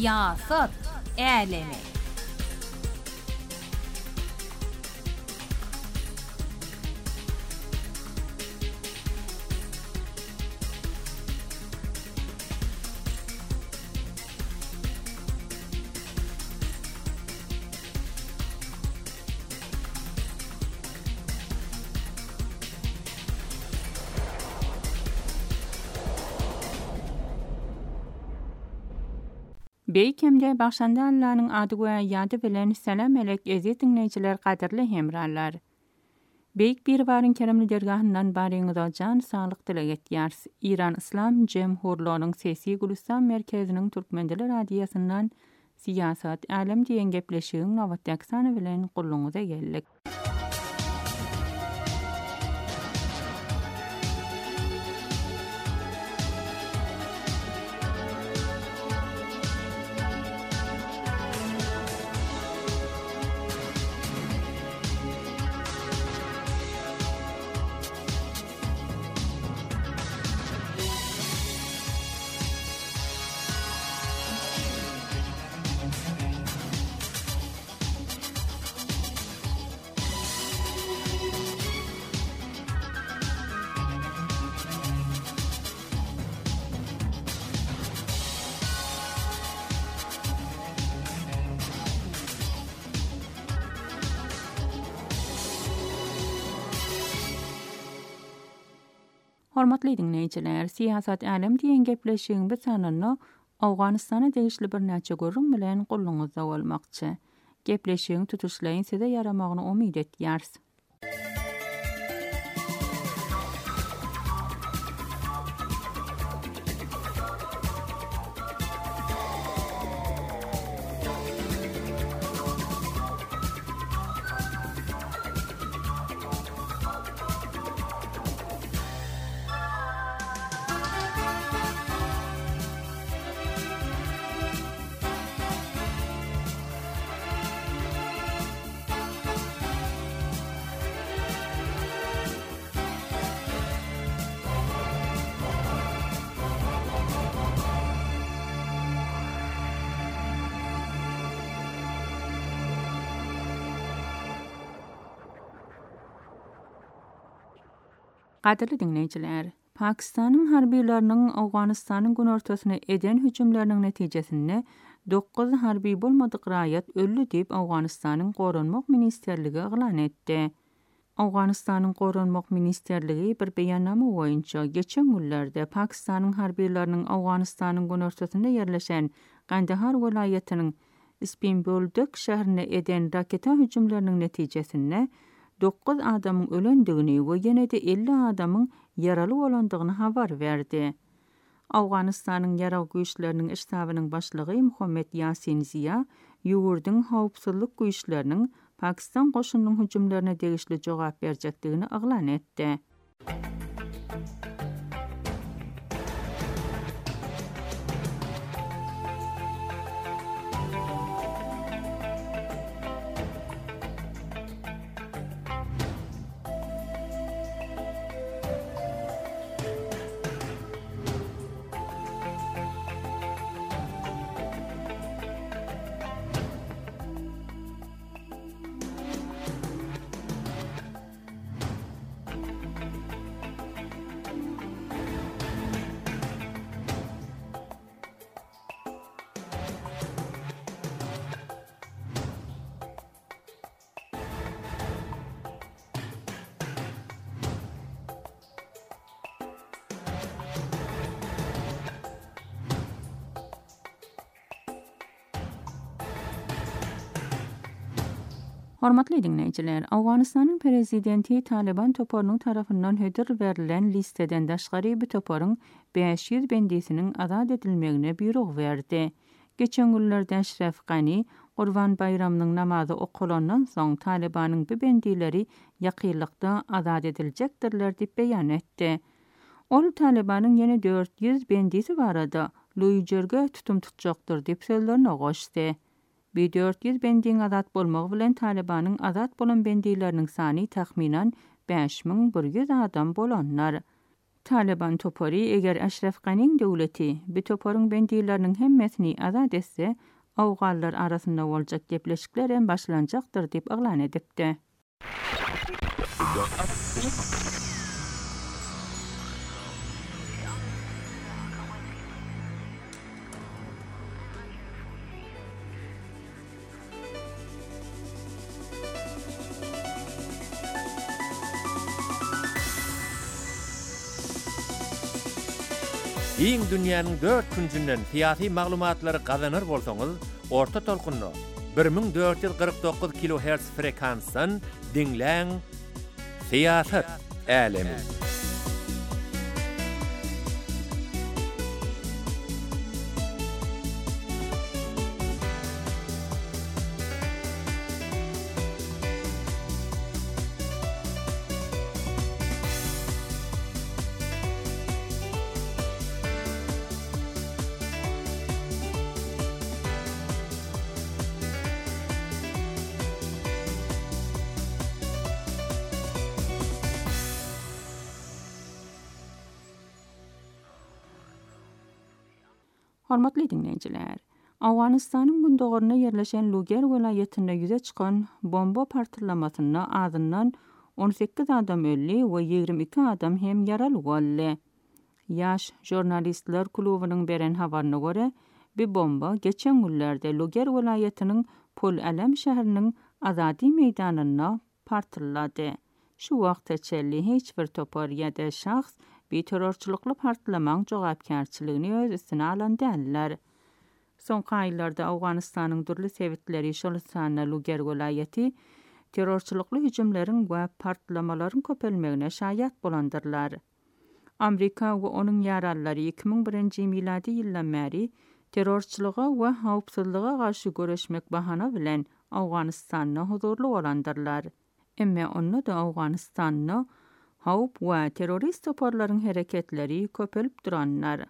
Siyasat älemi. Beýkemde başanda Allah'ın adı we ýady bilen salam elek ezi dinleýijiler gaderli hemrarlar. Beýik bir barın keremli dergahyndan baryňyza jan saglyk dilek etýärs. İran İslam Jemhurlygynyň Sesi Gulistan merkeziniň Türkmendiler radiýasyndan siyasat alem diýen gepleşigiň nowatdaky sany bilen gulluňyza geldik. Hormatly dinleýijiler, siyasat alem diýen gepleşigiň bu sanyny Awganystana degişli bir näçe görüň bilen gulluňyzda bolmakçy. Gepleşigiň tutuşlaryň size yaramagyny umyt etýärs. Gaderli dinleýijiler, Pakistanyň harbiýlarynyň Awganystanyň günortasyna eden hüjümleriniň netijesinde 9 harbiý bolmadyk raýat öldü diýip Awganystanyň Goranmak ministerligi elan etdi. Awganystanyň Goranmak ministerligi bir beýannama boýunça geçen günlerde Pakistanyň harbiýlarynyň Awganystanyň günortasyna yerleşen Kandahar welaýatynyň Ispenboldyk şäherine eden raketa hüjümleriniň netijesinde 9 adamyň ölendigini we ýene-de 50 adamyň yaraly bolandygyny habar berdi. Awganystanyň ýaraw güýçleriniň iştabynyň başlygy Muhammed Yasin Ziya, ýurduň howpsuzlyk güýçleriniň Pakistan goşunynyň hüjümlerine degişli jogap berjekdigini elan etdi. Hormatly dinleýijiler, Awganystanyň prezidenti Taliban toparynyň tarapyndan hödür berilen listeden daşgary bu toparyň 500 bendisiniň azad edilmegine buyruq berdi. Geçen günlerde Ashraf Ghani Gurban bayramynyň namazy okulandan soň Talibanyň bu bendileri ýakynlykda azad ediljekdirler diýip beýan etdi. Ol Talibanyň ýene 400 bendisi barada Luýjerge tutum tutjakdyr diýip sözlerini goşdy. 400 bendiň azat bolmagy bilen Talibanyň azat bolan bendileriniň sany tahminan 5100 adam bolanlar. Taliban topori eger Ashraf Ghani'nin döwleti bu toporun bendilerinin hemmesini azat etse, awgallar arasynda boljak gepleşikler hem başlanjakdyr diýip yglan edipdi. Iň dünýäniň 4 küncünden siyasi maglumatlary gazanır bolsaňyz, orta tolkunny 1449 kHz frekansdan dinläň. Siyasat älemi. Hormatly dinleyijiler, Awganistanyň gündoğarynda yerleşen Luger welaýetinde ýüze çykan bomba partylamasyny azyndan 18 adam ölli we 22 adam hem ýaraly boldy. Ýaş jurnalistler klubynyň beren habaryna görä, bu bomba geçen günlerde Luger welaýetiniň Pol-Alam şäheriniň Azadi meýdanyna partylady. Şu wagtda çelli hiç bir topar ýa-da şahs bir terrorçulukly partlamaň jogapkärçiligini öz üstüne alan däller. Soňky aýlarda Awganistanyň durly sebitleri şol sanyna Luger welaýeti terrorçulukly hüjümleriň we partlamalaryň köpelmegine şaýat bolandyrlar. Amerika we onuň ýarallary 2001-nji miladi ýyldan bäri terrorçuluga we hawpsuzlyga garşy göreşmek bahana bilen Awganistanyny huzurly bolandyrlar. Emme onda da Awganistanyny hawp we terrorist toparlaryň hereketleri köpelip duranlar.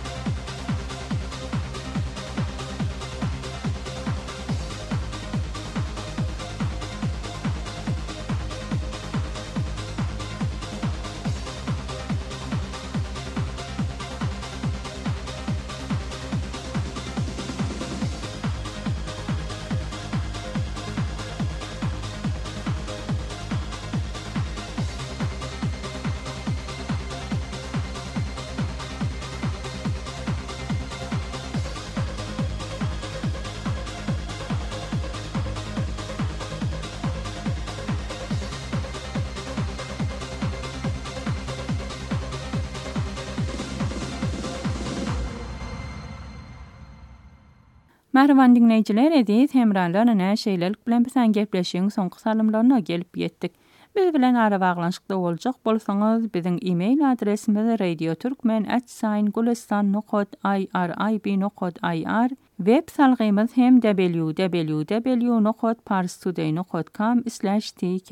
Merhaban dinleyijiler, edis hemralar näşeýlelik bilen bilen gepleşiň soňky salymlaryna gelip ýetdik. Biz bilen ara baglanşykda boljak bolsaňyz, biziň e-mail adresimiz radioturkmen@gulistan.irib.ir, web salgymyz hem www.parstoday.com/tk.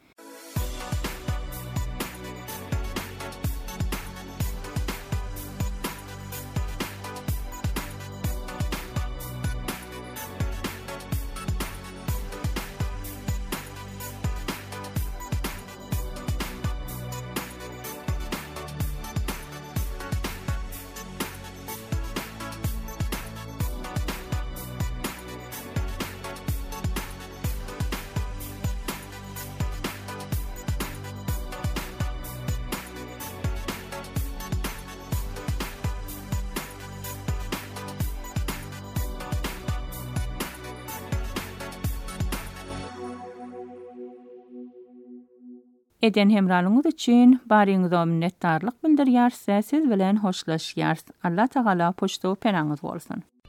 Eden hemralyňyz üçin baryňyza minnetdarlyk bildirýär, siz bilen hoşlaşýar. Allah Taala poçta penaňyz bolsun.